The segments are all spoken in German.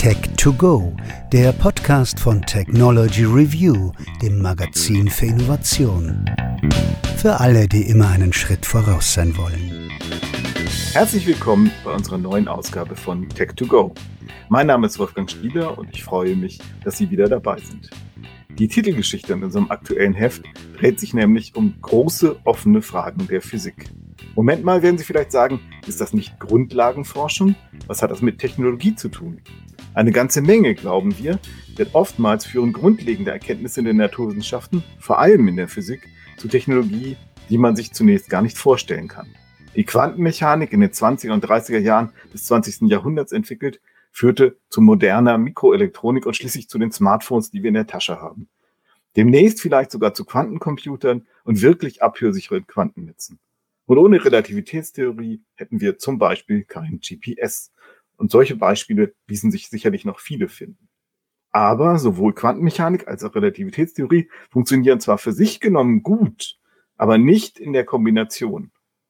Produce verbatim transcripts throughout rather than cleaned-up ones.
Tech to Go, der Podcast von Technology Review, dem Magazin für Innovation. Für alle, die immer einen Schritt voraus sein wollen. Herzlich willkommen bei unserer neuen Ausgabe von Tech to Go. Mein Name ist Wolfgang Spieler und ich freue mich, dass Sie wieder dabei sind. Die Titelgeschichte in unserem aktuellen Heft dreht sich nämlich um große offene Fragen der Physik. Moment mal, werden Sie vielleicht sagen, ist das nicht Grundlagenforschung? Was hat das mit Technologie zu tun? Eine ganze Menge, glauben wir, denn oftmals führen grundlegende Erkenntnisse in den Naturwissenschaften, vor allem in der Physik, zu Technologie, die man sich zunächst gar nicht vorstellen kann. Die Quantenmechanik in den zwanziger und dreißiger Jahren des zwanzigsten Jahrhunderts entwickelt, führte zu moderner Mikroelektronik und schließlich zu den Smartphones, die wir in der Tasche haben. Demnächst vielleicht sogar zu Quantencomputern und wirklich abhörsicheren Quantennetzen. Und ohne Relativitätstheorie hätten wir zum Beispiel kein G P S. Und solche Beispiele ließen sich sicherlich noch viele finden. Aber sowohl Quantenmechanik als auch Relativitätstheorie funktionieren zwar für sich genommen gut, aber nicht in der Kombination.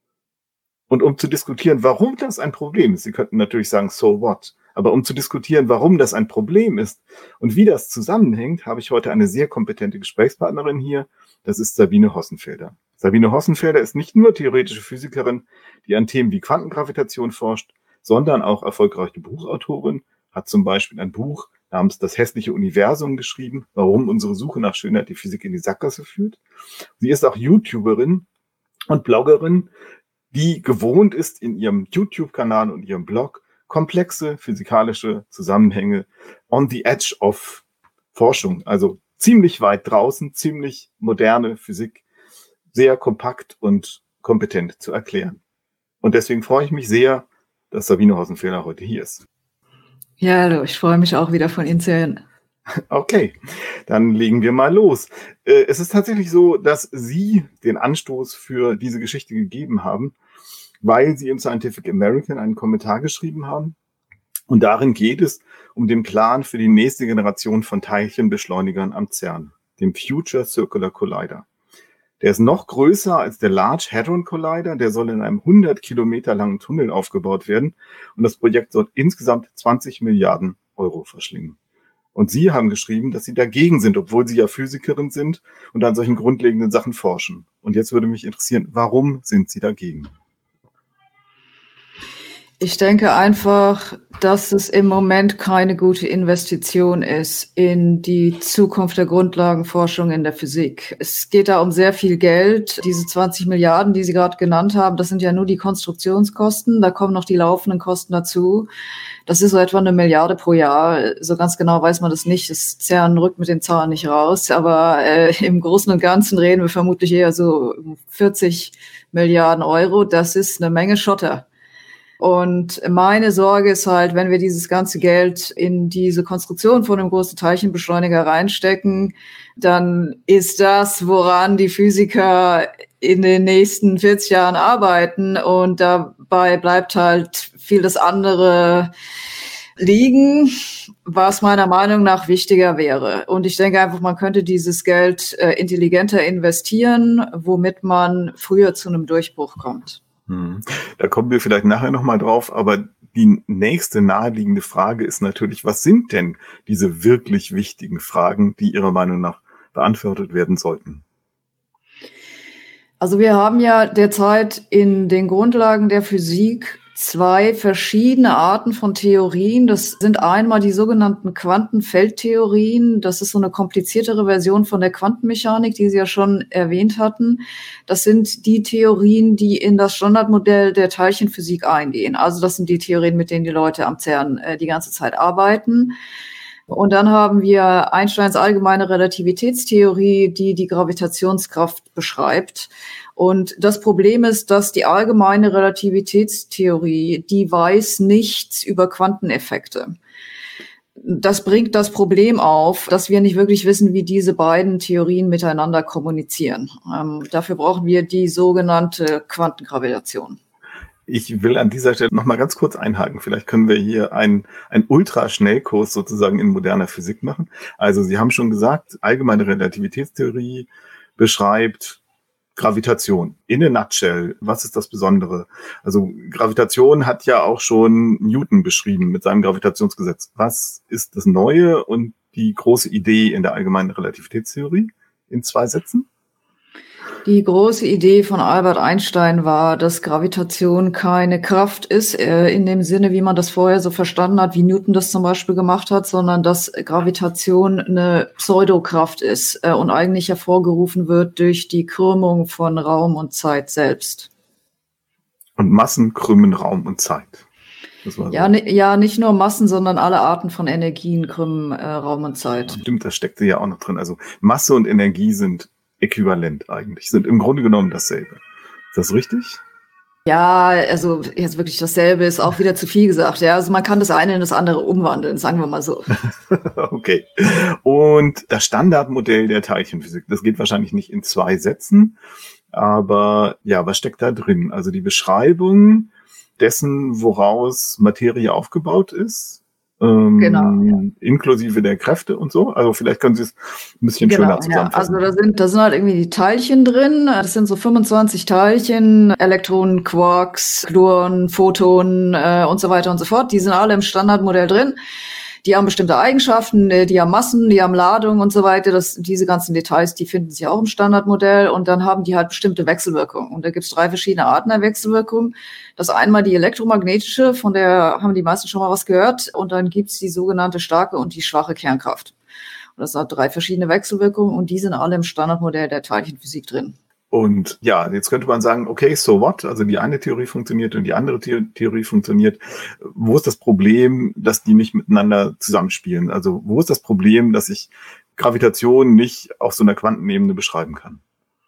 Und um zu diskutieren, warum das ein Problem ist, Sie könnten natürlich sagen, so what? Aber um zu diskutieren, warum das ein Problem ist und wie das zusammenhängt, habe ich heute eine sehr kompetente Gesprächspartnerin hier. Das ist Sabine Hossenfelder. Sabine Hossenfelder ist nicht nur theoretische Physikerin, die an Themen wie Quantengravitation forscht, sondern auch erfolgreiche Buchautorin, hat zum Beispiel ein Buch namens Das hässliche Universum geschrieben, warum unsere Suche nach Schönheit die Physik in die Sackgasse führt. Sie ist auch YouTuberin und Bloggerin, die gewohnt ist, in ihrem YouTube-Kanal und ihrem Blog komplexe physikalische Zusammenhänge on the edge of Forschung, also ziemlich weit draußen, ziemlich moderne Physik, sehr kompakt und kompetent zu erklären. Und deswegen freue ich mich sehr, dass Sabine Hossenfelder heute hier ist. Ja, hallo, ich freue mich auch wieder von Ihnen zu hören. Okay, dann legen wir mal los. Es ist tatsächlich so, dass Sie den Anstoß für diese Geschichte gegeben haben, weil Sie im Scientific American einen Kommentar geschrieben haben. Und darin geht es um den Plan für die nächste Generation von Teilchenbeschleunigern am CERN, dem Future Circular Collider. Der ist noch größer als der Large Hadron Collider. Der soll in einem hundert Kilometer langen Tunnel aufgebaut werden. Und das Projekt soll insgesamt zwanzig Milliarden Euro verschlingen. Und Sie haben geschrieben, dass Sie dagegen sind, obwohl Sie ja Physikerin sind und an solchen grundlegenden Sachen forschen. Und jetzt würde mich interessieren, warum sind Sie dagegen? Ich denke einfach, dass es im Moment keine gute Investition ist in die Zukunft der Grundlagenforschung in der Physik. Es geht da um sehr viel Geld. Diese zwanzig Milliarden, die Sie gerade genannt haben, das sind ja nur die Konstruktionskosten. Da kommen noch die laufenden Kosten dazu. Das ist so etwa eine Milliarde pro Jahr. So ganz genau weiß man das nicht. Das CERN rückt mit den Zahlen nicht raus. Aber äh, im Großen und Ganzen reden wir vermutlich eher so um vierzig Milliarden Euro. Das ist eine Menge Schotter. Und meine Sorge ist halt, wenn wir dieses ganze Geld in diese Konstruktion von einem großen Teilchenbeschleuniger reinstecken, dann ist das, woran die Physiker in den nächsten vierzig Jahren arbeiten. Und dabei bleibt halt viel das andere liegen, was meiner Meinung nach wichtiger wäre. Und ich denke einfach, man könnte dieses Geld äh, intelligenter investieren, womit man früher zu einem Durchbruch kommt. Da kommen wir vielleicht nachher nochmal drauf, aber die nächste naheliegende Frage ist natürlich, was sind denn diese wirklich wichtigen Fragen, die Ihrer Meinung nach beantwortet werden sollten? Also wir haben ja derzeit in den Grundlagen der Physik zwei verschiedene Arten von Theorien. Das sind einmal die sogenannten Quantenfeldtheorien. Das ist so eine kompliziertere Version von der Quantenmechanik, die Sie ja schon erwähnt hatten. Das sind die Theorien, die in das Standardmodell der Teilchenphysik eingehen. Also das sind die Theorien, mit denen die Leute am CERN äh, die ganze Zeit arbeiten. Und dann haben wir Einsteins allgemeine Relativitätstheorie, die die Gravitationskraft beschreibt. Und das Problem ist, dass die allgemeine Relativitätstheorie, die weiß nichts über Quanteneffekte. Das bringt das Problem auf, dass wir nicht wirklich wissen, wie diese beiden Theorien miteinander kommunizieren. Ähm, dafür brauchen wir die sogenannte Quantengravitation. Ich will an dieser Stelle noch mal ganz kurz einhaken. Vielleicht können wir hier einen, einen Ultraschnellkurs sozusagen in moderner Physik machen. Also Sie haben schon gesagt, allgemeine Relativitätstheorie beschreibt Gravitation. In a nutshell, was ist das Besondere? Also Gravitation hat ja auch schon Newton beschrieben mit seinem Gravitationsgesetz. Was ist das Neue und die große Idee in der allgemeinen Relativitätstheorie in zwei Sätzen? Die große Idee von Albert Einstein war, dass Gravitation keine Kraft ist, äh, in dem Sinne, wie man das vorher so verstanden hat, wie Newton das zum Beispiel gemacht hat, sondern dass Gravitation eine Pseudokraft ist äh, und eigentlich hervorgerufen wird durch die Krümmung von Raum und Zeit selbst. Und Massen krümmen Raum und Zeit. Das war so. Ja, ne, ja, nicht nur Massen, sondern alle Arten von Energien krümmen äh, Raum und Zeit. Stimmt, das steckte ja auch noch drin. Also Masse und Energie sind äquivalent eigentlich, sind im Grunde genommen dasselbe. Ist das richtig? Ja, also jetzt wirklich dasselbe ist auch wieder zu viel gesagt. Ja, also man kann das eine in das andere umwandeln, sagen wir mal so. Okay. Und das Standardmodell der Teilchenphysik, das geht wahrscheinlich nicht in zwei Sätzen, aber ja, was steckt da drin? Also die Beschreibung dessen, woraus Materie aufgebaut ist. Ähm, Genau, ja. Inklusive der Kräfte und so. Also vielleicht können Sie es ein bisschen Genau, schöner ja. zusammenfassen. Also da sind, da sind halt irgendwie die Teilchen drin. Das sind so fünfundzwanzig Teilchen, Elektronen, Quarks, Gluonen, Photonen äh, und so weiter und so fort. Die sind alle im Standardmodell drin. Die haben bestimmte Eigenschaften, die haben Massen, die haben Ladung und so weiter. Das, diese ganzen Details, die finden sich auch im Standardmodell. Und dann haben die halt bestimmte Wechselwirkungen. Und da gibt es drei verschiedene Arten der Wechselwirkungen. Das einmal die elektromagnetische, von der haben die meisten schon mal was gehört. Und dann gibt es die sogenannte starke und die schwache Kernkraft. Und das sind drei verschiedene Wechselwirkungen und die sind alle im Standardmodell der Teilchenphysik drin. Und ja, jetzt könnte man sagen, okay, so what? Also die eine Theorie funktioniert und die andere The- Theorie funktioniert. Wo ist das Problem, dass die nicht miteinander zusammenspielen? Also wo ist das Problem, dass ich Gravitation nicht auf so einer Quantenebene beschreiben kann?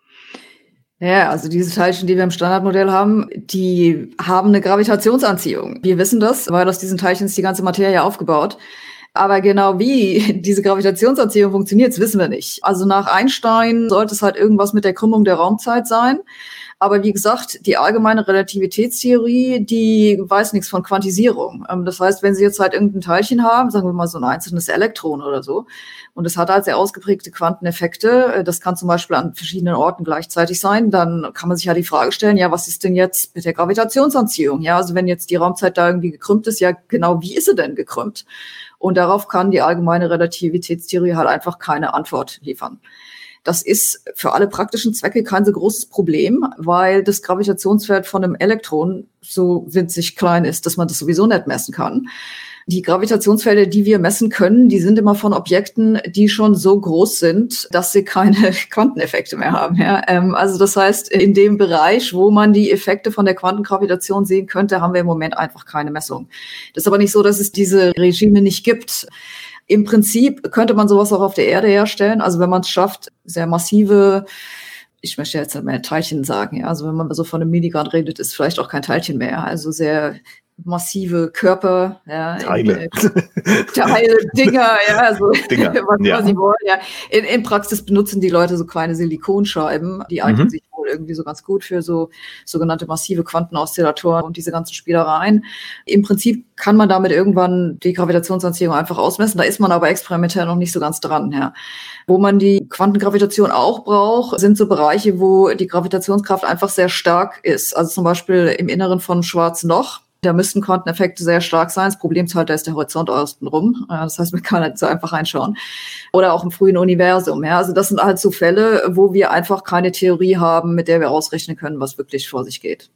Ja, also diese Teilchen, die wir im Standardmodell haben, die haben eine Gravitationsanziehung. Wir wissen das, weil aus diesen Teilchen ist die ganze Materie aufgebaut. Aber genau wie diese Gravitationsanziehung funktioniert, das wissen wir nicht. Also nach Einstein sollte es halt irgendwas mit der Krümmung der Raumzeit sein. Aber wie gesagt, die allgemeine Relativitätstheorie, die weiß nichts von Quantisierung. Das heißt, wenn Sie jetzt halt irgendein Teilchen haben, sagen wir mal so ein einzelnes Elektron oder so, und es hat halt sehr ausgeprägte Quanteneffekte, das kann zum Beispiel an verschiedenen Orten gleichzeitig sein, dann kann man sich ja die Frage stellen, ja, was ist denn jetzt mit der Gravitationsanziehung? Ja, also wenn jetzt die Raumzeit da irgendwie gekrümmt ist, ja, genau, wie ist sie denn gekrümmt? Und darauf kann die allgemeine Relativitätstheorie halt einfach keine Antwort liefern. Das ist für alle praktischen Zwecke kein so großes Problem, weil das Gravitationsfeld von einem Elektron so winzig klein ist, dass man das sowieso nicht messen kann. Die Gravitationsfelder, die wir messen können, die sind immer von Objekten, die schon so groß sind, dass sie keine Quanteneffekte mehr haben. Ja? Ähm, also das heißt, in dem Bereich, wo man die Effekte von der Quantengravitation sehen könnte, haben wir im Moment einfach keine Messung. Das ist aber nicht so, dass es diese Regime nicht gibt. Im Prinzip könnte man sowas auch auf der Erde herstellen. Also wenn man es schafft, sehr massive, ich möchte jetzt nicht mehr Teilchen sagen, ja, also wenn man so von einem Milligramm redet, ist vielleicht auch kein Teilchen mehr. Also sehr massive Körper, ja, Teile, in, äh, Teile, Dinger, ja, also Dinger, was ja. sie wollen, ja. In, in Praxis benutzen die Leute so kleine Silikonscheiben, die eignen Mhm. sich wohl irgendwie so ganz gut für so sogenannte massive Quantenoszillatoren und diese ganzen Spielereien. Im Prinzip kann man damit irgendwann die Gravitationsanziehung einfach ausmessen. Da ist man aber experimentell noch nicht so ganz dran, ja. Wo man die Quantengravitation auch braucht, sind so Bereiche, wo die Gravitationskraft einfach sehr stark ist. Also zum Beispiel im Inneren von schwarzen Loch. Da müssten Quanteneffekte sehr stark sein. Das Problem ist halt, da ist der Horizont außen rum. Das heißt, man kann halt so einfach reinschauen. Oder auch im frühen Universum. Ja, also das sind halt so Fälle, wo wir einfach keine Theorie haben, mit der wir ausrechnen können, was wirklich vor sich geht.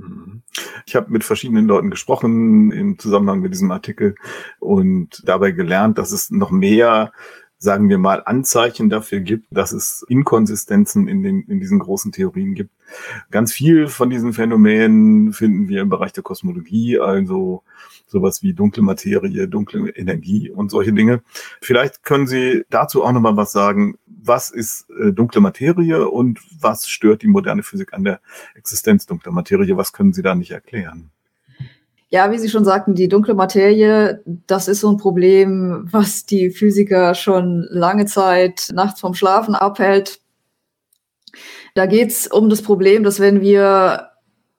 Ich habe mit verschiedenen Leuten gesprochen im Zusammenhang mit diesem Artikel und dabei gelernt, dass es noch mehr, sagen wir mal, Anzeichen dafür gibt, dass es Inkonsistenzen in den, in diesen großen Theorien gibt. Ganz viel von diesen Phänomenen finden wir im Bereich der Kosmologie, also sowas wie dunkle Materie, dunkle Energie und solche Dinge. Vielleicht können Sie dazu auch nochmal was sagen. Was ist äh, dunkle Materie und was stört die moderne Physik an der Existenz dunkler Materie? Was können Sie da nicht erklären? Ja, wie Sie schon sagten, die dunkle Materie, das ist so ein Problem, was die Physiker schon lange Zeit nachts vom Schlafen abhält. Da geht's um das Problem, dass wenn wir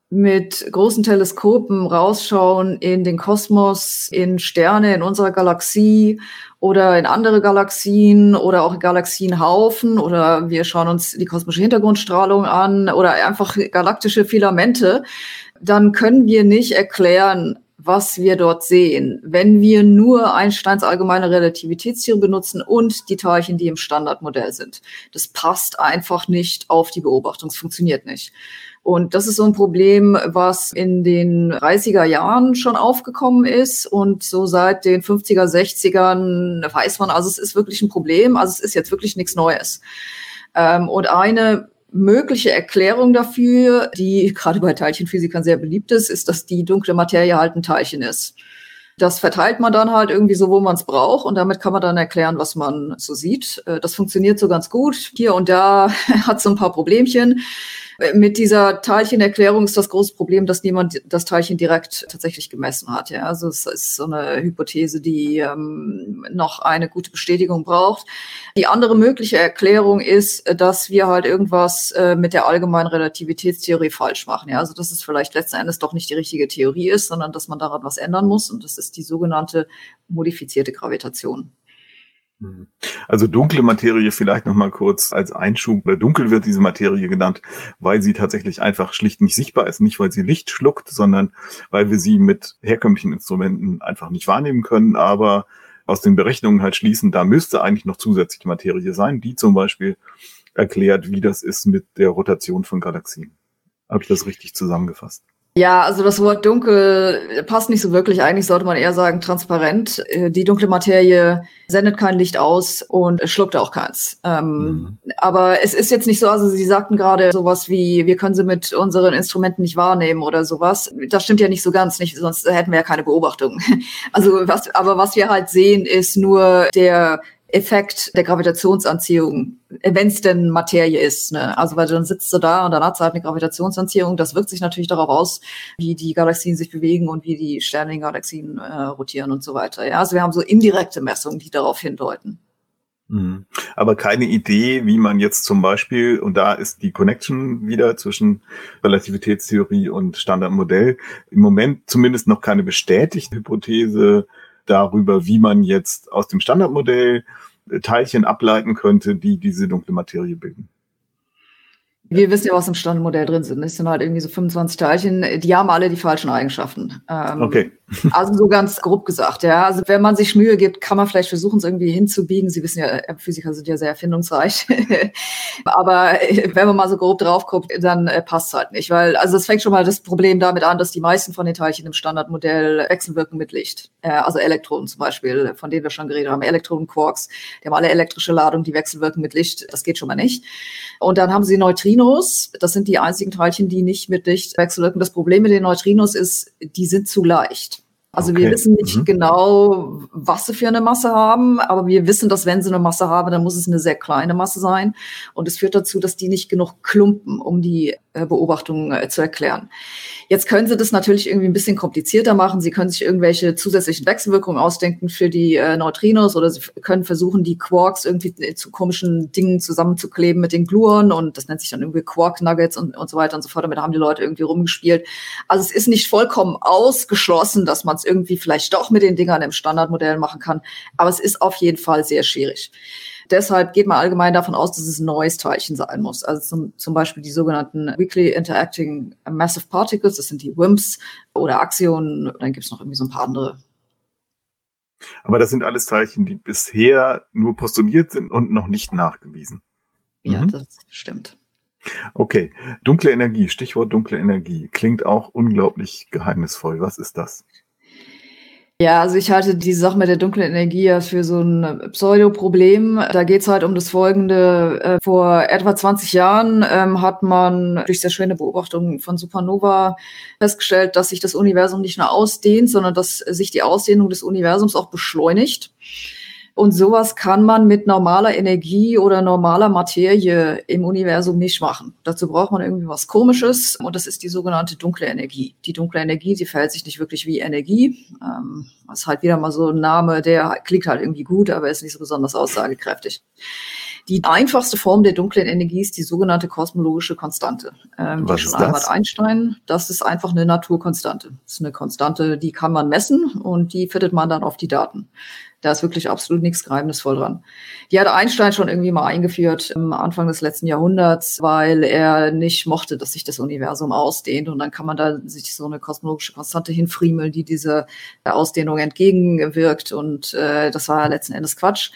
mit großen Teleskopen rausschauen in den Kosmos, in Sterne in unserer Galaxie oder in andere Galaxien oder auch Galaxienhaufen, oder wir schauen uns die kosmische Hintergrundstrahlung an oder einfach galaktische Filamente, dann können wir nicht erklären, was wir dort sehen, wenn wir nur Einsteins allgemeine Relativitätstheorie benutzen und die Teilchen, die im Standardmodell sind. Das passt einfach nicht auf die Beobachtung, es funktioniert nicht. Und das ist so ein Problem, was in den dreißiger Jahren schon aufgekommen ist. Und so seit den fünfziger, sechzigern weiß man, also es ist wirklich ein Problem. Also es ist jetzt wirklich nichts Neues. Ähm, und eine mögliche Erklärung dafür, die gerade bei Teilchenphysikern sehr beliebt ist, ist, dass die dunkle Materie halt ein Teilchen ist. Das verteilt man dann halt irgendwie so, wo man es braucht, und damit kann man dann erklären, was man so sieht. Das funktioniert so ganz gut. Hier und da hat so ein paar Problemchen. Mit dieser Teilchenerklärung ist das große Problem, dass niemand das Teilchen direkt tatsächlich gemessen hat. Ja, also es ist so eine Hypothese, die ähm, noch eine gute Bestätigung braucht. Die andere mögliche Erklärung ist, dass wir halt irgendwas äh, mit der allgemeinen Relativitätstheorie falsch machen. Ja, also dass es vielleicht letzten Endes doch nicht die richtige Theorie ist, sondern dass man daran was ändern muss. Und das ist die sogenannte modifizierte Gravitation. Also dunkle Materie vielleicht noch mal kurz als Einschub. Dunkel wird diese Materie genannt, weil sie tatsächlich einfach schlicht nicht sichtbar ist. Nicht, weil sie Licht schluckt, sondern weil wir sie mit herkömmlichen Instrumenten einfach nicht wahrnehmen können. Aber aus den Berechnungen halt schließen, da müsste eigentlich noch zusätzliche Materie sein, die zum Beispiel erklärt, wie das ist mit der Rotation von Galaxien. Habe ich das richtig zusammengefasst? Ja, also das Wort dunkel passt nicht so wirklich. Eigentlich sollte man eher sagen transparent. Die dunkle Materie sendet kein Licht aus und schluckt auch keins. Ähm, mhm. Aber es ist jetzt nicht so, also Sie sagten gerade sowas wie, wir können sie mit unseren Instrumenten nicht wahrnehmen oder sowas. Das stimmt ja nicht so ganz, nicht, sonst hätten wir ja keine Beobachtungen. Also was, aber was wir halt sehen, ist nur der Effekt der Gravitationsanziehung, wenn es denn Materie ist. Ne? Also weil dann sitzt du da und dann hat es halt eine Gravitationsanziehung. Das wirkt sich natürlich darauf aus, wie die Galaxien sich bewegen und wie die Sterne in den Galaxien äh, rotieren und so weiter. Ja, also wir haben so indirekte Messungen, die darauf hindeuten. Mhm. Aber keine Idee, wie man jetzt zum Beispiel, und da ist die Connection wieder zwischen Relativitätstheorie und Standardmodell, im Moment zumindest noch keine bestätigte Hypothese darüber, wie man jetzt aus dem Standardmodell Teilchen ableiten könnte, die diese dunkle Materie bilden. Wir wissen ja, was im Standardmodell drin sind. Es sind halt irgendwie so fünfundzwanzig Teilchen, die haben alle die falschen Eigenschaften. Ähm, okay. Also so ganz grob gesagt, ja. Also wenn man sich Mühe gibt, kann man vielleicht versuchen, es irgendwie hinzubiegen. Sie wissen ja, Physiker sind ja sehr erfindungsreich. Aber wenn man mal so grob drauf guckt, dann äh, passt es halt nicht. Weil, also es fängt schon mal das Problem damit an, dass die meisten von den Teilchen im Standardmodell wechselwirken mit Licht. Äh, also Elektronen zum Beispiel, von denen wir schon geredet haben. Elektronen, Quarks, die haben alle elektrische Ladung, die wechselwirken mit Licht. Das geht schon mal nicht. Und dann haben sie Neutrinos. Das sind die einzigen Teilchen, die nicht mit Licht wechselwirken. Das Problem mit den Neutrinos ist, die sind zu leicht. Also okay. Wir wissen nicht mhm. genau, was sie für eine Masse haben, aber wir wissen, dass wenn sie eine Masse haben, dann muss es eine sehr kleine Masse sein. Und es führt dazu, dass die nicht genug klumpen, um die äh, Beobachtungen äh, zu erklären. Jetzt können sie das natürlich irgendwie ein bisschen komplizierter machen. Sie können sich irgendwelche zusätzlichen Wechselwirkungen ausdenken für die äh, Neutrinos, oder sie können versuchen, die Quarks irgendwie zu komischen Dingen zusammenzukleben mit den Gluonen, und das nennt sich dann irgendwie Quark Nuggets und, und so weiter und so fort. Damit haben die Leute irgendwie rumgespielt. Also es ist nicht vollkommen ausgeschlossen, dass man es irgendwie vielleicht doch mit den Dingern im Standardmodell machen kann, aber es ist auf jeden Fall sehr schwierig. Deshalb geht man allgemein davon aus, dass es ein neues Teilchen sein muss. Also zum, zum Beispiel die sogenannten Weakly Interacting Massive Particles, das sind die W I M Ps oder Axionen, dann gibt es noch irgendwie so ein paar andere. Aber das sind alles Teilchen, die bisher nur postuliert sind und noch nicht nachgewiesen. Ja, mhm. Das stimmt. Okay, dunkle Energie, Stichwort dunkle Energie, klingt auch unglaublich geheimnisvoll. Was ist das? Ja, also ich halte die Sache mit der dunklen Energie ja für so ein Pseudoproblem. Da geht's halt um das Folgende. Vor etwa zwanzig Jahren ähm, hat man durch sehr schöne Beobachtungen von Supernova festgestellt, dass sich das Universum nicht nur ausdehnt, sondern dass sich die Ausdehnung des Universums auch beschleunigt. Und sowas kann man mit normaler Energie oder normaler Materie im Universum nicht machen. Dazu braucht man irgendwie was Komisches und das ist die sogenannte dunkle Energie. Die dunkle Energie, die verhält sich nicht wirklich wie Energie. Ähm, das ist halt wieder mal so ein Name, der klingt halt irgendwie gut, aber ist nicht so besonders aussagekräftig. Die einfachste Form der dunklen Energie ist die sogenannte kosmologische Konstante. Ähm, Was die ist schon Albert das? Einstein, das ist einfach eine Naturkonstante. Das ist eine Konstante, die kann man messen und die fittet man dann auf die Daten. Da ist wirklich absolut nichts Geheimnisvoll dran. Die hat Einstein schon irgendwie mal eingeführt am Anfang des letzten Jahrhunderts, weil er nicht mochte, dass sich das Universum ausdehnt. Und dann kann man da sich so eine kosmologische Konstante hinfriemeln, die dieser Ausdehnung entgegenwirkt. Und äh, das war ja letzten Endes Quatsch.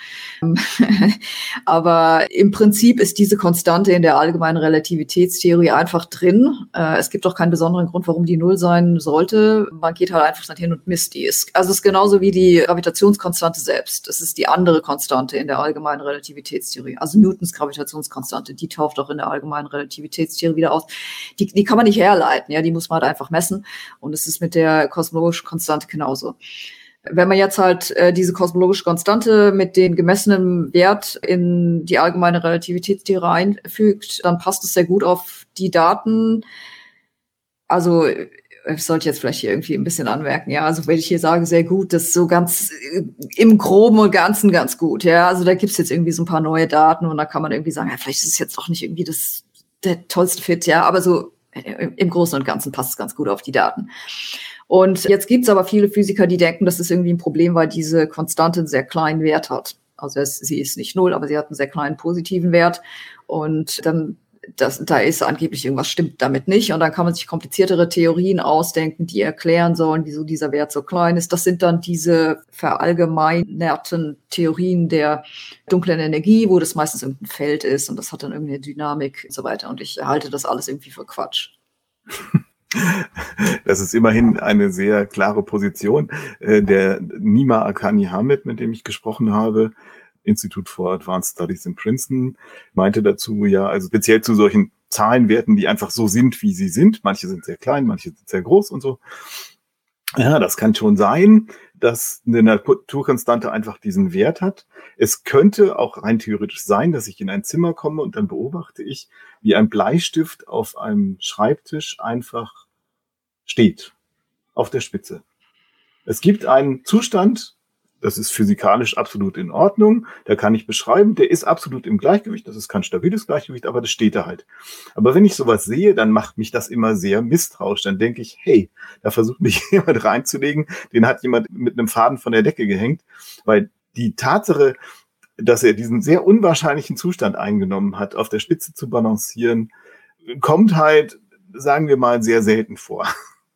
Aber im Prinzip ist diese Konstante in der allgemeinen Relativitätstheorie einfach drin. Äh, es gibt auch keinen besonderen Grund, warum die Null sein sollte. Man geht halt einfach hin und misst die. Also es ist genauso wie die Gravitationskonstante selbst. Das ist die andere Konstante in der allgemeinen Relativitätstheorie. Also Newtons Gravitationskonstante, die taucht auch in der allgemeinen Relativitätstheorie wieder aus. Die, die kann man nicht herleiten, ja, die muss man halt einfach messen. Und es ist mit der kosmologischen Konstante genauso. Wenn man jetzt halt äh, diese kosmologische Konstante mit den gemessenen Wert in die allgemeine Relativitätstheorie einfügt, dann passt es sehr gut auf die Daten. Also ich sollte jetzt vielleicht hier irgendwie ein bisschen anmerken, ja, also wenn ich hier sage, sehr gut, das ist so ganz äh, im Groben und Ganzen ganz gut, ja, also da gibt's jetzt irgendwie so ein paar neue Daten und da kann man irgendwie sagen, ja, vielleicht ist es jetzt doch nicht irgendwie das der tollste Fit, ja, aber so äh, im Großen und Ganzen passt es ganz gut auf die Daten. Und jetzt gibt's aber viele Physiker, die denken, das ist irgendwie ein Problem, weil diese Konstante einen sehr kleinen Wert hat. Also es, sie ist nicht null, aber sie hat einen sehr kleinen positiven Wert und dann Das, da ist angeblich irgendwas stimmt damit nicht. Und dann kann man sich kompliziertere Theorien ausdenken, die erklären sollen, wieso dieser Wert so klein ist. Das sind dann diese verallgemeinerten Theorien der dunklen Energie, wo das meistens irgendein Feld ist und das hat dann irgendeine Dynamik und so weiter. Und ich halte das alles irgendwie für Quatsch. Das ist immerhin eine sehr klare Position. Der Nima Akani Hamed, mit dem ich gesprochen habe, Institute for Advanced Studies in Princeton, meinte dazu, ja, also speziell zu solchen Zahlenwerten, die einfach so sind, wie sie sind. Manche sind sehr klein, manche sind sehr groß und so. Ja, das kann schon sein, dass eine Naturkonstante einfach diesen Wert hat. Es könnte auch rein theoretisch sein, dass ich in ein Zimmer komme und dann beobachte ich, wie ein Bleistift auf einem Schreibtisch einfach steht, auf der Spitze. Es gibt einen Zustand, das ist physikalisch absolut in Ordnung. Da kann ich beschreiben, der ist absolut im Gleichgewicht. Das ist kein stabiles Gleichgewicht, aber das steht da halt. Aber wenn ich sowas sehe, dann macht mich das immer sehr misstrauisch. Dann denke ich, hey, da versucht mich jemand reinzulegen. Den hat jemand mit einem Faden von der Decke gehängt. Weil die Tatsache, dass er diesen sehr unwahrscheinlichen Zustand eingenommen hat, auf der Spitze zu balancieren, kommt halt, sagen wir mal, sehr selten vor.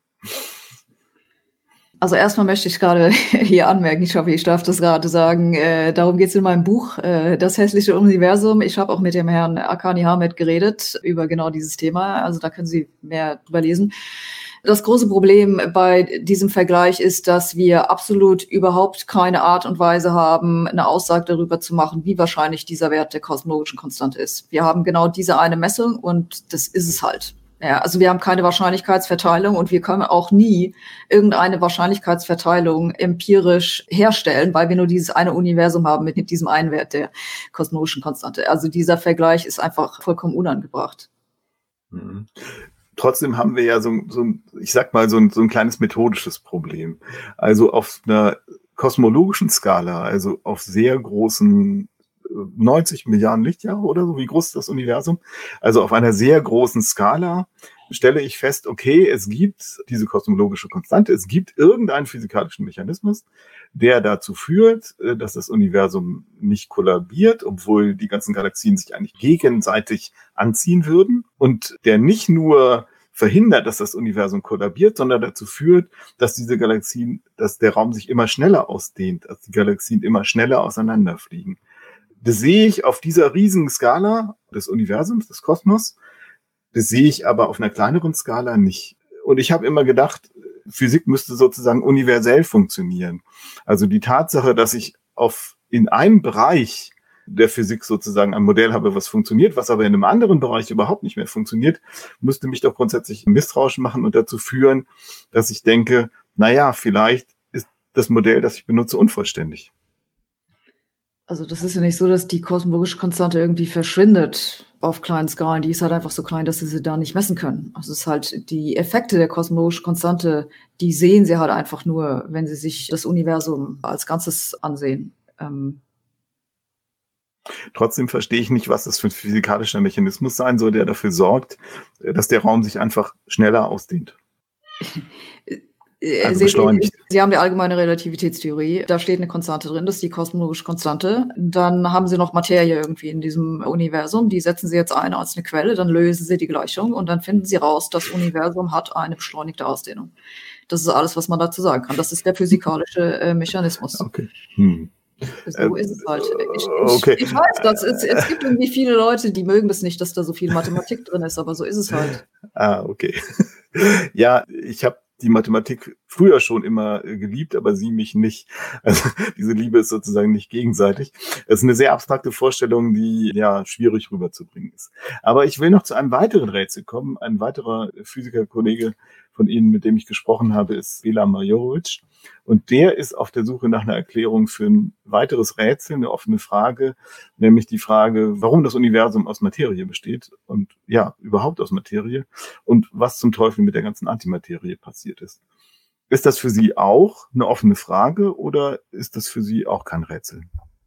Also erstmal möchte ich gerade hier anmerken, ich hoffe, ich darf das gerade sagen, äh, darum geht es in meinem Buch, äh, Das hässliche Universum. Ich habe auch mit dem Herrn Akani Hamed geredet über genau dieses Thema, also da können Sie mehr drüber lesen. Das große Problem bei diesem Vergleich ist, dass wir absolut überhaupt keine Art und Weise haben, eine Aussage darüber zu machen, wie wahrscheinlich dieser Wert der kosmologischen Konstante ist. Wir haben genau diese eine Messung und das ist es halt. Ja, also wir haben keine Wahrscheinlichkeitsverteilung und wir können auch nie irgendeine Wahrscheinlichkeitsverteilung empirisch herstellen, weil wir nur dieses eine Universum haben mit diesem einen Wert der kosmologischen Konstante. Also dieser Vergleich ist einfach vollkommen unangebracht. Mhm. Trotzdem haben wir ja so, so ich sag mal, so ein, so ein kleines methodisches Problem. Also auf einer kosmologischen Skala, also auf sehr großen neunzig Milliarden Lichtjahre oder so, wie groß ist das Universum? Also auf einer sehr großen Skala stelle ich fest, okay, es gibt diese kosmologische Konstante, es gibt irgendeinen physikalischen Mechanismus, der dazu führt, dass das Universum nicht kollabiert, obwohl die ganzen Galaxien sich eigentlich gegenseitig anziehen würden und der nicht nur verhindert, dass das Universum kollabiert, sondern dazu führt, dass diese Galaxien, dass der Raum sich immer schneller ausdehnt, dass die Galaxien immer schneller auseinanderfliegen. Das sehe ich auf dieser riesigen Skala des Universums, des Kosmos. Das sehe ich aber auf einer kleineren Skala nicht. Und ich habe immer gedacht, Physik müsste sozusagen universell funktionieren. Also die Tatsache, dass ich auf in einem Bereich der Physik sozusagen ein Modell habe, was funktioniert, was aber in einem anderen Bereich überhaupt nicht mehr funktioniert, müsste mich doch grundsätzlich misstrauisch machen und dazu führen, dass ich denke, naja, vielleicht ist das Modell, das ich benutze, unvollständig. Also das ist ja nicht so, dass die kosmologische Konstante irgendwie verschwindet auf kleinen Skalen. Die ist halt einfach so klein, dass sie sie da nicht messen können. Also es ist halt die Effekte der kosmologischen Konstante, die sehen sie halt einfach nur, wenn sie sich das Universum als Ganzes ansehen. Ähm Trotzdem verstehe ich nicht, was das für ein physikalischer Mechanismus sein soll, der dafür sorgt, dass der Raum sich einfach schneller ausdehnt. Also beschleunigt. Sie, Sie haben die allgemeine Relativitätstheorie. Da steht eine Konstante drin, das ist die kosmologische Konstante. Dann haben Sie noch Materie irgendwie in diesem Universum. Die setzen Sie jetzt ein als eine Quelle, dann lösen Sie die Gleichung und dann finden Sie raus, das Universum hat eine beschleunigte Ausdehnung. Das ist alles, was man dazu sagen kann. Das ist der physikalische äh, Mechanismus. Okay. Hm. So ist es halt. Ich, ich, okay. ich weiß, dass es, es gibt irgendwie viele Leute, die mögen das nicht, dass da so viel Mathematik drin ist, aber so ist es halt. Ah, okay. Ja, ich habe die Mathematik früher schon immer geliebt, aber sie mich nicht. Also diese Liebe ist sozusagen nicht gegenseitig. Es ist eine sehr abstrakte Vorstellung, die ja schwierig rüberzubringen ist. Aber ich will noch zu einem weiteren Rätsel kommen. Ein weiterer Physikerkollege von Ihnen, mit dem ich gesprochen habe, ist Bela Majorovic. Und der ist auf der Suche nach einer Erklärung für ein weiteres Rätsel, eine offene Frage, nämlich die Frage, warum das Universum aus Materie besteht und ja, überhaupt aus Materie und was zum Teufel mit der ganzen Antimaterie passiert ist. Ist das für Sie auch eine offene Frage oder ist das für Sie auch kein Rätsel?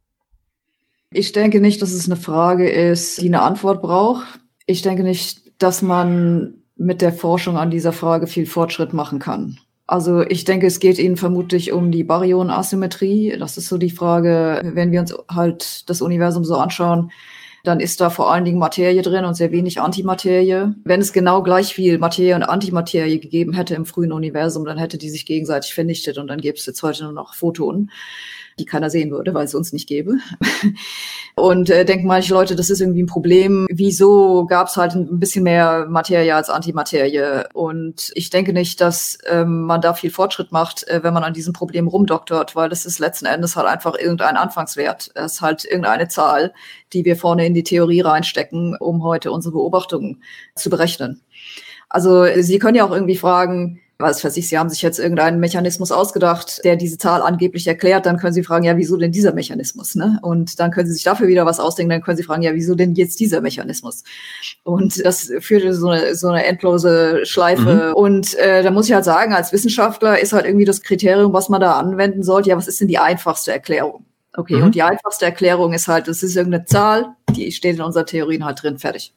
Ich denke nicht, dass es eine Frage ist, die eine Antwort braucht. Ich denke nicht, dass man mit der Forschung an dieser Frage viel Fortschritt machen kann. Also ich denke, es geht Ihnen vermutlich um die Baryonen-Asymmetrie. Das ist so die Frage, wenn wir uns halt das Universum so anschauen, dann ist da vor allen Dingen Materie drin und sehr wenig Antimaterie. Wenn es genau gleich viel Materie und Antimaterie gegeben hätte im frühen Universum, dann hätte die sich gegenseitig vernichtet und dann gäbe es jetzt heute nur noch Photonen, die keiner sehen würde, weil es uns nicht gäbe. Und äh, denken manche Leute, das ist irgendwie ein Problem. Wieso gab es halt ein bisschen mehr Materie als Antimaterie? Und ich denke nicht, dass ähm, man da viel Fortschritt macht, äh, wenn man an diesem Problem rumdoktort, weil das ist letzten Endes halt einfach irgendein Anfangswert. Es ist halt irgendeine Zahl, die wir vorne in die Theorie reinstecken, um heute unsere Beobachtungen zu berechnen. Also Sie können ja auch irgendwie fragen, was weiß ich, Sie haben sich jetzt irgendeinen Mechanismus ausgedacht, der diese Zahl angeblich erklärt, dann können Sie fragen, ja, wieso denn dieser Mechanismus, ne? Und dann können Sie sich dafür wieder was ausdenken, dann können Sie fragen, ja, wieso denn jetzt dieser Mechanismus? Und das führt so eine, so eine endlose Schleife. Mhm. Und äh, da muss ich halt sagen, als Wissenschaftler ist halt irgendwie das Kriterium, was man da anwenden sollte, ja, was ist denn die einfachste Erklärung? Okay, mhm. Und die einfachste Erklärung ist halt, das ist irgendeine Zahl, die steht in unseren Theorien halt drin, fertig.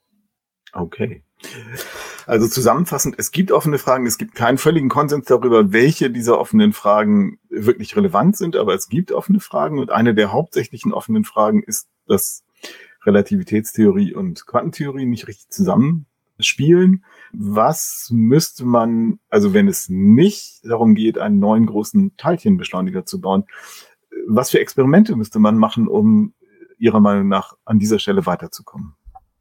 Okay. Also zusammenfassend, es gibt offene Fragen, es gibt keinen völligen Konsens darüber, welche dieser offenen Fragen wirklich relevant sind, aber es gibt offene Fragen und eine der hauptsächlichen offenen Fragen ist, dass Relativitätstheorie und Quantentheorie nicht richtig zusammenspielen. Was müsste man, also wenn es nicht darum geht, einen neuen großen Teilchenbeschleuniger zu bauen, was für Experimente müsste man machen, um Ihrer Meinung nach an dieser Stelle weiterzukommen?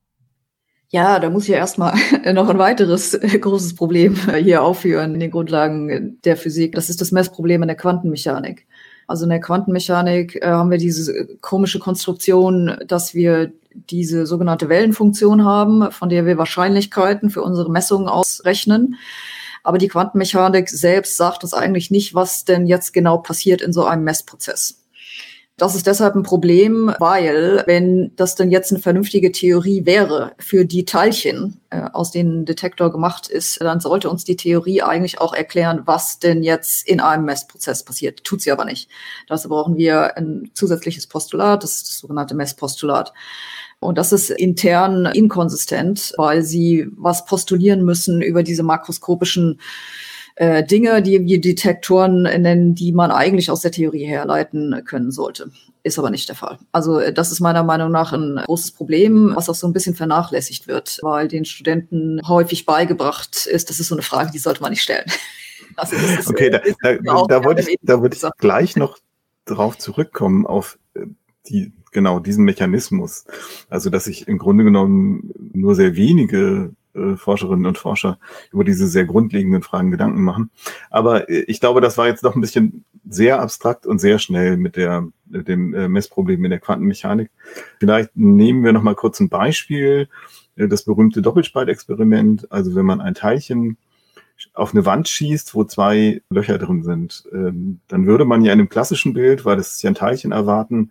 Ja, da muss ich ja erstmal noch ein weiteres großes Problem hier aufführen in den Grundlagen der Physik. Das ist das Messproblem in der Quantenmechanik. Also in der Quantenmechanik äh, haben wir diese komische Konstruktion, dass wir diese sogenannte Wellenfunktion haben, von der wir Wahrscheinlichkeiten für unsere Messungen ausrechnen. Aber die Quantenmechanik selbst sagt uns eigentlich nicht, was denn jetzt genau passiert in so einem Messprozess. Das ist deshalb ein Problem, weil wenn das denn jetzt eine vernünftige Theorie wäre für die Teilchen, äh, aus denen ein Detektor gemacht ist, dann sollte uns die Theorie eigentlich auch erklären, was denn jetzt in einem Messprozess passiert. Tut sie aber nicht. Dazu brauchen wir ein zusätzliches Postulat, das ist das sogenannte Messpostulat. Und das ist intern inkonsistent, weil sie was postulieren müssen über diese makroskopischen Äh, Dinge, die wir Detektoren nennen, die man eigentlich aus der Theorie herleiten können sollte. Ist aber nicht der Fall. Also das ist meiner Meinung nach ein großes Problem, was auch so ein bisschen vernachlässigt wird, weil den Studenten häufig beigebracht ist, das ist so eine Frage, die sollte man nicht stellen. Also das ist, okay, da, da, da, da wollte ich, da wollte ich gleich noch drauf zurückkommen, auf die genau diesen Mechanismus. Also dass sich im Grunde genommen nur sehr wenige Forscherinnen und Forscher über diese sehr grundlegenden Fragen Gedanken machen. Aber ich glaube, das war jetzt doch ein bisschen sehr abstrakt und sehr schnell mit der mit dem Messproblem in der Quantenmechanik. Vielleicht nehmen wir noch mal kurz ein Beispiel, das berühmte Doppelspaltexperiment. Also wenn man ein Teilchen auf eine Wand schießt, wo zwei Löcher drin sind, dann würde man ja in einem klassischen Bild, weil das ist ja ein Teilchen, erwarten,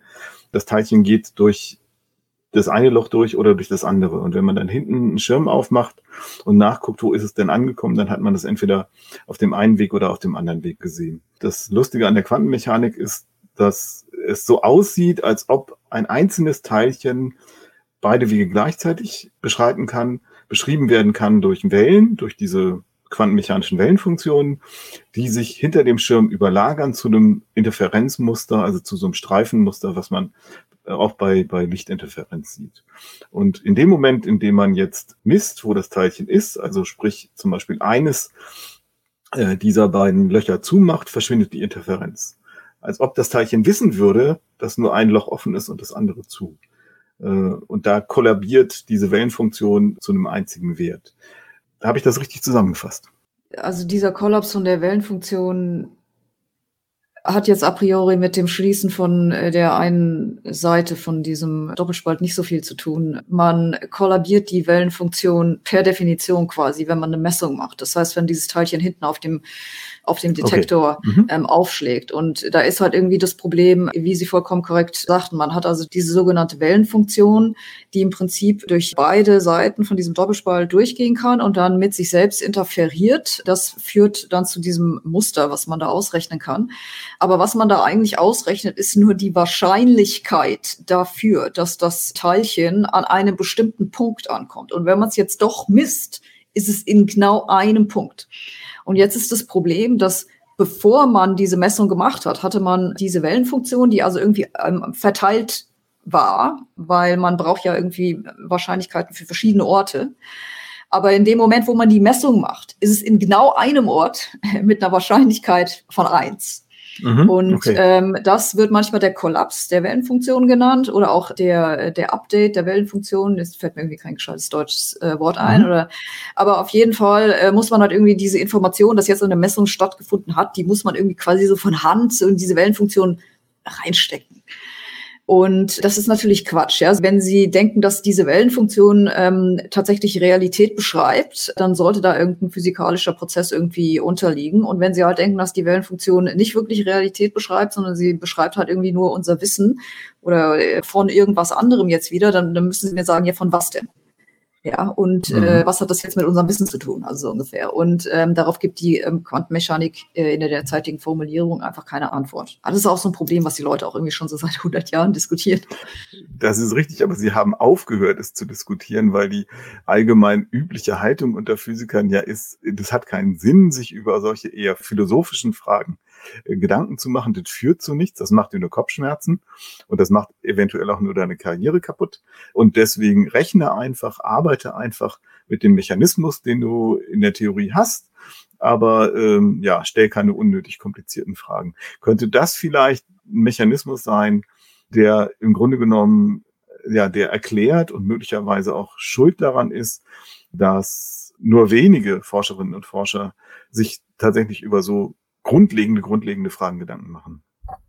das Teilchen geht durch das eine Loch durch oder durch das andere. Und wenn man dann hinten einen Schirm aufmacht und nachguckt, wo ist es denn angekommen, dann hat man das entweder auf dem einen Weg oder auf dem anderen Weg gesehen. Das Lustige an der Quantenmechanik ist, dass es so aussieht, als ob ein einzelnes Teilchen beide Wege gleichzeitig beschreiten kann, beschrieben werden kann durch Wellen, durch diese quantenmechanischen Wellenfunktionen, die sich hinter dem Schirm überlagern zu einem Interferenzmuster, also zu so einem Streifenmuster, was man auch bei, bei Lichtinterferenz sieht. Und in dem Moment, in dem man jetzt misst, wo das Teilchen ist, also sprich zum Beispiel eines äh, dieser beiden Löcher zumacht, verschwindet die Interferenz. Als ob das Teilchen wissen würde, dass nur ein Loch offen ist und das andere zu. Äh, und da kollabiert diese Wellenfunktion zu einem einzigen Wert. Da habe ich das richtig zusammengefasst. Also dieser Kollaps von der Wellenfunktion hat jetzt a priori mit dem Schließen von der einen Seite von diesem Doppelspalt nicht so viel zu tun. Man kollabiert die Wellenfunktion per Definition quasi, wenn man eine Messung macht. Das heißt, wenn dieses Teilchen hinten auf dem auf dem Detektor okay. mhm. ähm, aufschlägt. Und da ist halt irgendwie das Problem, wie Sie vollkommen korrekt sagten, man hat also diese sogenannte Wellenfunktion, die im Prinzip durch beide Seiten von diesem Doppelspalt durchgehen kann und dann mit sich selbst interferiert. Das führt dann zu diesem Muster, was man da ausrechnen kann. Aber was man da eigentlich ausrechnet, ist nur die Wahrscheinlichkeit dafür, dass das Teilchen an einem bestimmten Punkt ankommt. Und wenn man es jetzt doch misst, ist es in genau einem Punkt. Und jetzt ist das Problem, dass bevor man diese Messung gemacht hat, hatte man diese Wellenfunktion, die also irgendwie ähm, verteilt war, weil man braucht ja irgendwie Wahrscheinlichkeiten für verschiedene Orte. Aber in dem Moment, wo man die Messung macht, ist es in genau einem Ort mit einer Wahrscheinlichkeit von eins. Mhm, und okay. ähm, das wird manchmal der Kollaps der Wellenfunktion genannt oder auch der der Update der Wellenfunktion. Jetzt fällt mir irgendwie kein gescheites deutsches äh, Wort ein. Mhm. Oder, aber auf jeden Fall äh, muss man halt irgendwie diese Information, dass jetzt eine Messung stattgefunden hat, die muss man irgendwie quasi so von Hand in diese Wellenfunktion reinstecken. Und das ist natürlich Quatsch. Ja? Wenn Sie denken, dass diese Wellenfunktion ähm, tatsächlich Realität beschreibt, dann sollte da irgendein physikalischer Prozess irgendwie unterliegen. Und wenn Sie halt denken, dass die Wellenfunktion nicht wirklich Realität beschreibt, sondern sie beschreibt halt irgendwie nur unser Wissen oder von irgendwas anderem jetzt wieder, dann, dann müssen Sie mir sagen, ja, von was denn? Ja, und mhm. äh, was hat das jetzt mit unserem Wissen zu tun, also so ungefähr. Und ähm, darauf gibt die ähm, Quantenmechanik äh, in der derzeitigen Formulierung einfach keine Antwort. Das ist auch so ein Problem, was die Leute auch irgendwie schon so seit hundert Jahren diskutieren. Das ist richtig, aber sie haben aufgehört, es zu diskutieren, weil die allgemein übliche Haltung unter Physikern ja ist, das hat keinen Sinn, sich über solche eher philosophischen Fragen äh, Gedanken zu machen. Das führt zu nichts, das macht dir nur Kopfschmerzen und das macht eventuell auch nur deine Karriere kaputt. Und deswegen rechne einfach, arbeite einfach mit dem Mechanismus, den du in der Theorie hast, aber ähm, ja, stell keine unnötig komplizierten Fragen. Könnte das vielleicht ein Mechanismus sein, der im Grunde genommen, ja, der erklärt und möglicherweise auch schuld daran ist, dass nur wenige Forscherinnen und Forscher sich tatsächlich über so grundlegende, grundlegende Fragen Gedanken machen?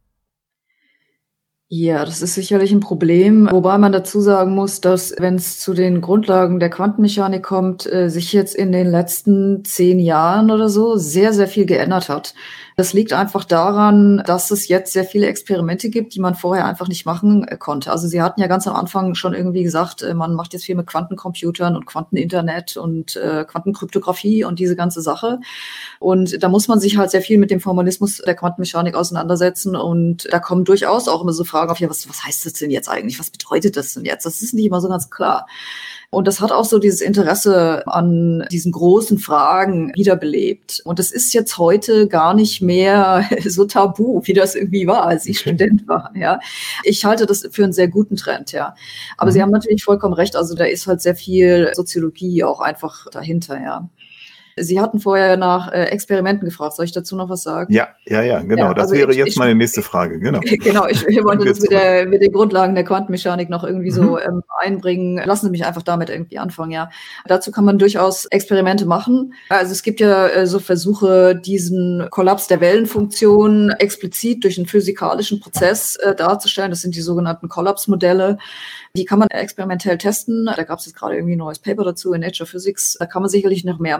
Ja, das ist sicherlich ein Problem, wobei man dazu sagen muss, dass, wenn es zu den Grundlagen der Quantenmechanik kommt, äh, sich jetzt in den letzten zehn Jahren oder so sehr, sehr viel geändert hat. Das liegt einfach daran, dass es jetzt sehr viele Experimente gibt, die man vorher einfach nicht machen äh, konnte. Also Sie hatten ja ganz am Anfang schon irgendwie gesagt, äh, man macht jetzt viel mit Quantencomputern und Quanteninternet und äh, Quantenkryptographie und diese ganze Sache. Und da muss man sich halt sehr viel mit dem Formalismus der Quantenmechanik auseinandersetzen. Und da kommen durchaus auch immer so Fragen auf, ja, was, was heißt das denn jetzt eigentlich? Was bedeutet das denn jetzt? Das ist nicht immer so ganz klar. Und das hat auch so dieses Interesse an diesen großen Fragen wiederbelebt. Und das ist jetzt heute gar nicht mehr so tabu, wie das irgendwie war, als ich okay. Student war. Ja, ich halte das für einen sehr guten Trend. Ja, aber mhm. Sie haben natürlich vollkommen recht. Also da ist halt sehr viel Soziologie auch einfach dahinter. Ja. Sie hatten vorher nach äh, Experimenten gefragt. Soll ich dazu noch was sagen? Ja, ja, ja, genau. Ja, das also wäre ich, jetzt ich, meine nächste Frage. Genau, genau ich, ich wollte das mit, der, mit den Grundlagen der Quantenmechanik noch irgendwie mhm. so ähm, einbringen. Lassen Sie mich einfach damit irgendwie anfangen, ja. Dazu kann man durchaus Experimente machen. Also es gibt ja äh, so Versuche, diesen Kollaps der Wellenfunktion explizit durch einen physikalischen Prozess äh, darzustellen. Das sind die sogenannten Kollapsmodelle. Die kann man experimentell testen. Da gab es jetzt gerade irgendwie ein neues Paper dazu in Nature Physics. Da kann man sicherlich noch mehr machen.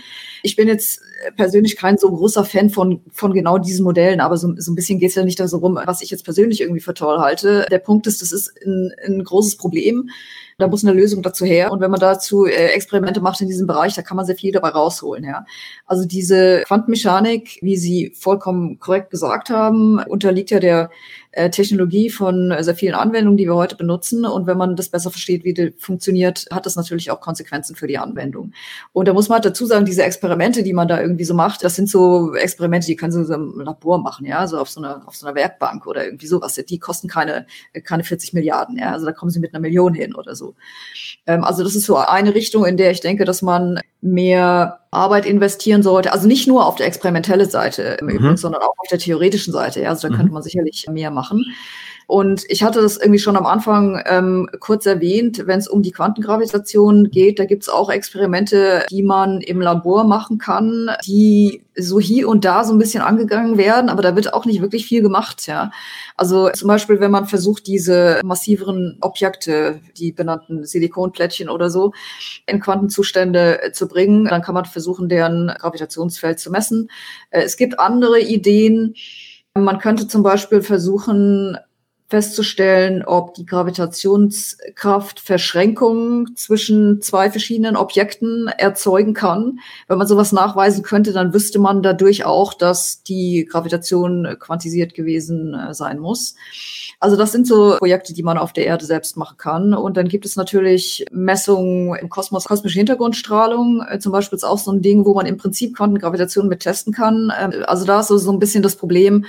Ich bin jetzt persönlich kein so großer Fan von von genau diesen Modellen, aber so, so ein bisschen geht es ja nicht darum, was ich jetzt persönlich irgendwie für toll halte. Der Punkt ist, das ist ein, ein großes Problem. Da muss eine Lösung dazu her. Und wenn man dazu äh, Experimente macht in diesem Bereich, da kann man sehr viel dabei rausholen. Ja. Also diese Quantenmechanik, wie Sie vollkommen korrekt gesagt haben, unterliegt ja der äh, Technologie von sehr vielen Anwendungen, die wir heute benutzen. Und wenn man das besser versteht, wie die funktioniert, hat das natürlich auch Konsequenzen für die Anwendung. Und da muss man halt dazu sagen, diese Experimente, die man da irgendwie so macht, das sind so Experimente, die können Sie so im Labor machen, ja, so auf so einer auf so einer Werkbank oder irgendwie sowas. Die kosten keine keine vierzig Milliarden, ja, also da kommen Sie mit einer Million hin oder so. Ähm, also das ist so eine Richtung, in der ich denke, dass man mehr Arbeit investieren sollte. Also nicht nur auf der experimentellen Seite im mhm. Übrigen, sondern auch auf der theoretischen Seite. Ja, also da mhm. könnte man sicherlich mehr machen. Und ich hatte das irgendwie schon am Anfang ähm, kurz erwähnt, wenn es um die Quantengravitation geht, da gibt es auch Experimente, die man im Labor machen kann, die so hier und da so ein bisschen angegangen werden, aber da wird auch nicht wirklich viel gemacht. Ja, also zum Beispiel, wenn man versucht, diese massiveren Objekte, die benannten Silikonplättchen oder so, in Quantenzustände zu bringen, dann kann man versuchen, deren Gravitationsfeld zu messen. Äh, es gibt andere Ideen. Man könnte zum Beispiel versuchen, festzustellen, ob die Gravitationskraft Verschränkungen zwischen zwei verschiedenen Objekten erzeugen kann. Wenn man sowas nachweisen könnte, dann wüsste man dadurch auch, dass die Gravitation quantisiert gewesen sein muss. Also das sind so Projekte, die man auf der Erde selbst machen kann. Und dann gibt es natürlich Messungen im Kosmos, kosmische Hintergrundstrahlung. Zum Beispiel ist auch so ein Ding, wo man im Prinzip Quantengravitation mit testen kann. Also da ist so, so ein bisschen das Problem,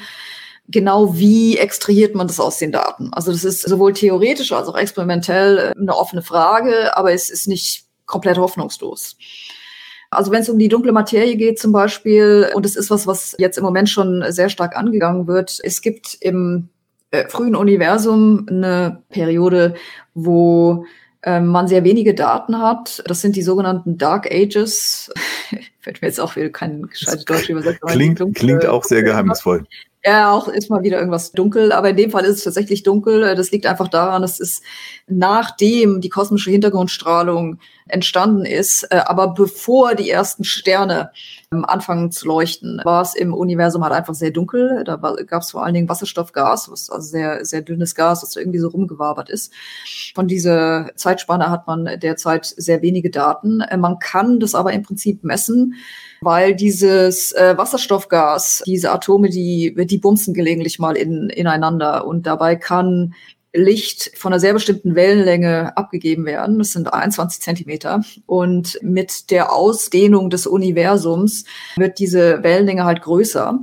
genau wie extrahiert man das aus den Daten? Also das ist sowohl theoretisch als auch experimentell eine offene Frage, aber es ist nicht komplett hoffnungslos. Also wenn es um die dunkle Materie geht zum Beispiel, und es ist was, was jetzt im Moment schon sehr stark angegangen wird, es gibt im äh, frühen Universum eine Periode, wo äh, man sehr wenige Daten hat. Das sind die sogenannten Dark Ages. Fällt mir jetzt auch wieder kein gescheites Deutsch übersetzt. Klingt, klingt auch sehr geheimnisvoll. Ja, auch ist mal wieder irgendwas dunkel, aber in dem Fall ist es tatsächlich dunkel. Das liegt einfach daran, dass es nachdem die kosmische Hintergrundstrahlung entstanden ist, aber bevor die ersten Sterne anfangen zu leuchten, war es im Universum halt einfach sehr dunkel. Da gab es vor allen Dingen Wasserstoffgas, was also sehr sehr dünnes Gas, das irgendwie so rumgewabert ist. Von dieser Zeitspanne hat man derzeit sehr wenige Daten. Man kann das aber im Prinzip messen, weil dieses äh, Wasserstoffgas, diese Atome, die die bumsen gelegentlich mal in, ineinander und dabei kann Licht von einer sehr bestimmten Wellenlänge abgegeben werden. Das sind einundzwanzig Zentimeter. Und mit der Ausdehnung des Universums wird diese Wellenlänge halt größer.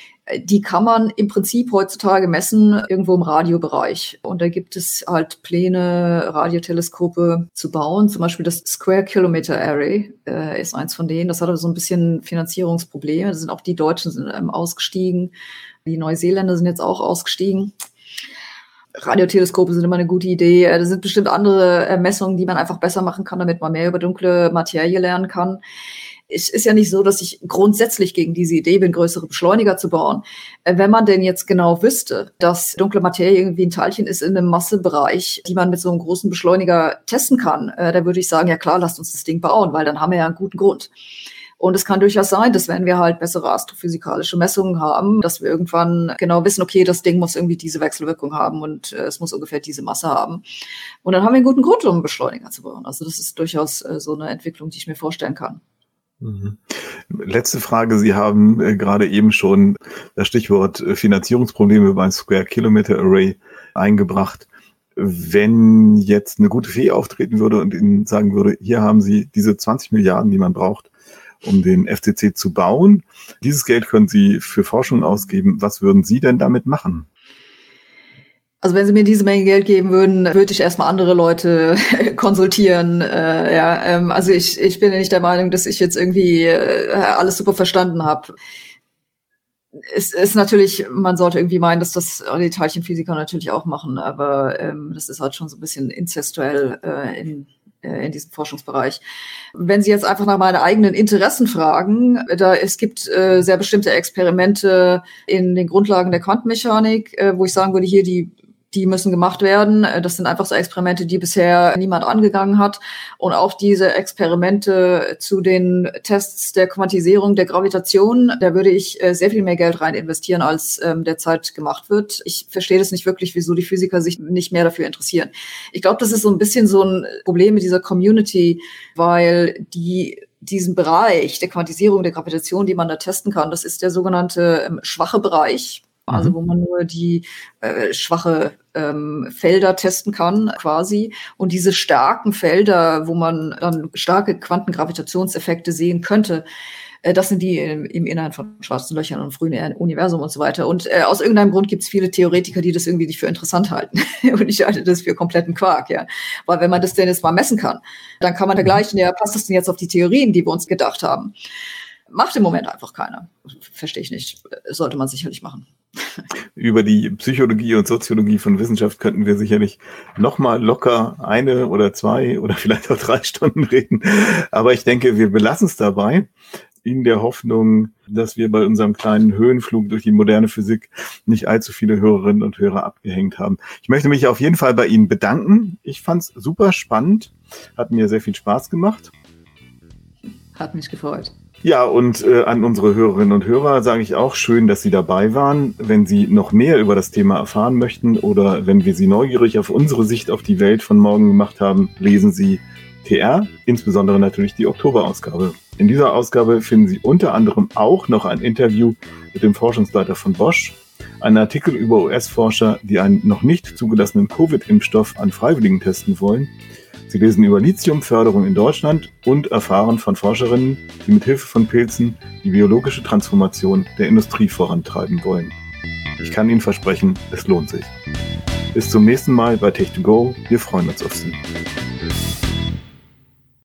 Die kann man im Prinzip heutzutage messen irgendwo im Radiobereich. Und da gibt es halt Pläne, Radioteleskope zu bauen. Zum Beispiel das Square Kilometer Array äh, ist eins von denen. Das hat aber so ein bisschen Finanzierungsprobleme. Da sind auch die Deutschen sind, ähm, ausgestiegen. Die Neuseeländer sind jetzt auch ausgestiegen. Radioteleskope sind immer eine gute Idee. Da sind bestimmt andere Messungen, die man einfach besser machen kann, damit man mehr über dunkle Materie lernen kann. Es ist ja nicht so, dass ich grundsätzlich gegen diese Idee bin, größere Beschleuniger zu bauen. Wenn man denn jetzt genau wüsste, dass dunkle Materie irgendwie ein Teilchen ist in einem Massebereich, die man mit so einem großen Beschleuniger testen kann, dann würde ich sagen, ja klar, lasst uns das Ding bauen, weil dann haben wir ja einen guten Grund. Und es kann durchaus sein, dass wenn wir halt bessere astrophysikalische Messungen haben, dass wir irgendwann genau wissen, okay, das Ding muss irgendwie diese Wechselwirkung haben und äh, es muss ungefähr diese Masse haben. Und dann haben wir einen guten Grund, um einen Beschleuniger zu bauen. Also das ist durchaus äh, so eine Entwicklung, die ich mir vorstellen kann. Mhm. Letzte Frage. Sie haben äh, gerade eben schon das Stichwort äh, Finanzierungsprobleme beim Square Kilometer Array eingebracht. Wenn jetzt eine gute Fee auftreten würde und Ihnen sagen würde, hier haben Sie diese zwanzig Milliarden, die man braucht, um den F C C zu bauen. Dieses Geld können Sie für Forschung ausgeben. Was würden Sie denn damit machen? Also wenn Sie mir diese Menge Geld geben würden, würde ich erstmal andere Leute konsultieren. Äh, ja, ähm, also ich, ich bin ja nicht der Meinung, dass ich jetzt irgendwie äh, alles super verstanden habe. Es ist natürlich, man sollte irgendwie meinen, dass das die Teilchenphysiker natürlich auch machen, aber ähm, das ist halt schon so ein bisschen inzestuell äh, in in diesem Forschungsbereich. Wenn Sie jetzt einfach nach meinen eigenen Interessen fragen, da es gibt äh, sehr bestimmte Experimente in den Grundlagen der Quantenmechanik, äh, wo ich sagen würde, hier die die müssen gemacht werden. Das sind einfach so Experimente, die bisher niemand angegangen hat. Und auch diese Experimente zu den Tests der Quantisierung der Gravitation, da würde ich äh, sehr viel mehr Geld rein investieren, als ähm, derzeit gemacht wird. Ich verstehe das nicht wirklich, wieso die Physiker sich nicht mehr dafür interessieren. Ich glaube, das ist so ein bisschen so ein Problem mit dieser Community, weil die diesen Bereich der Quantisierung der Gravitation, die man da testen kann, das ist der sogenannte ähm, schwache Bereich. Also wo man nur die äh, schwache ähm, Felder testen kann quasi. Und diese starken Felder, wo man dann starke Quantengravitationseffekte sehen könnte, äh, das sind die im, im Innern von schwarzen Löchern und frühen Universum und so weiter. Und äh, aus irgendeinem Grund gibt es viele Theoretiker, die das irgendwie nicht für interessant halten. Und ich halte das für kompletten Quark, ja. Weil wenn man das denn jetzt mal messen kann, dann kann man dergleichen, ja, passt das denn jetzt auf die Theorien, die wir uns gedacht haben? Macht im Moment einfach keiner. Verstehe ich nicht. Sollte man sicherlich machen. Über die Psychologie und Soziologie von Wissenschaft könnten wir sicherlich nochmal locker eine oder zwei oder vielleicht auch drei Stunden reden. Aber ich denke, wir belassen es dabei, in der Hoffnung, dass wir bei unserem kleinen Höhenflug durch die moderne Physik nicht allzu viele Hörerinnen und Hörer abgehängt haben. Ich möchte mich auf jeden Fall bei Ihnen bedanken. Ich fand es super spannend, hat mir sehr viel Spaß gemacht. Hat mich gefreut. Ja, und äh, an unsere Hörerinnen und Hörer sage ich auch, schön, dass Sie dabei waren. Wenn Sie noch mehr über das Thema erfahren möchten oder wenn wir Sie neugierig auf unsere Sicht auf die Welt von morgen gemacht haben, lesen Sie T R, insbesondere natürlich die Oktoberausgabe. In dieser Ausgabe finden Sie unter anderem auch noch ein Interview mit dem Forschungsleiter von Bosch, einen Artikel über U S-Forscher, die einen noch nicht zugelassenen Covid-Impfstoff an Freiwilligen testen wollen. Sie lesen über Lithiumförderung in Deutschland und erfahren von Forscherinnen, die mit Hilfe von Pilzen die biologische Transformation der Industrie vorantreiben wollen. Ich kann Ihnen versprechen, es lohnt sich. Bis zum nächsten Mal bei Tech to Go. Wir freuen uns auf Sie.